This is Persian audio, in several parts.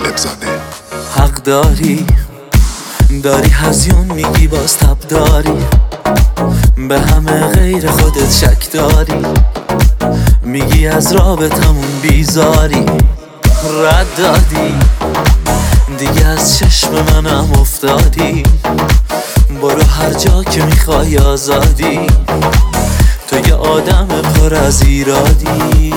سالم زاده. حق داری هزیون میگی باز تب داری، به همه غیر خودت شک داری، میگی از رابطمون بیزاری. رد دادی دیگه از چشم منم افتادی، برو هر جا که میخوای آزادی، تو یه آدم پر از ایرادی.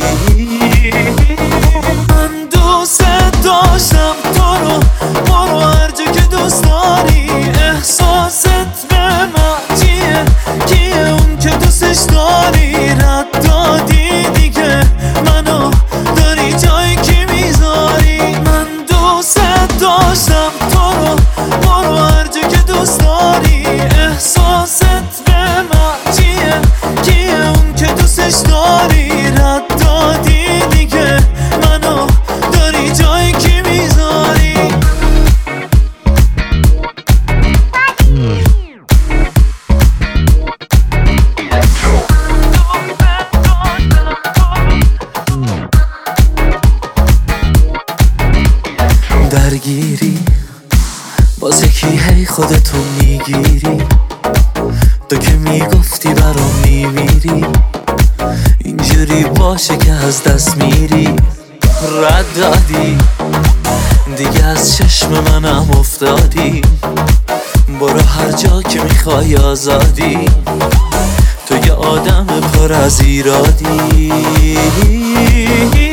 من دوست داشتم تو رو، برو هر جا که دوست داری. احساست به من چیه؟ کیه اون که دوستش داری؟ رد دادی دیگه منو داری جایی که میذاری. من دوست داشتم تو رو، برو هر جا که دوست داری. احساست به من چیه؟ کیه اون که دوستش داری؟ رد دادی دیگه منو داری جایی که میذاری. درگیری باز یکی هی خودتو میگیری، تو که میگفتی برام میمیری، اینجوری باشه که از دست میری. رد دادی دیگه از چشم منم افتادی، برو هر جا که میخوای آزادی، تو یه آدم پر از ایرادی.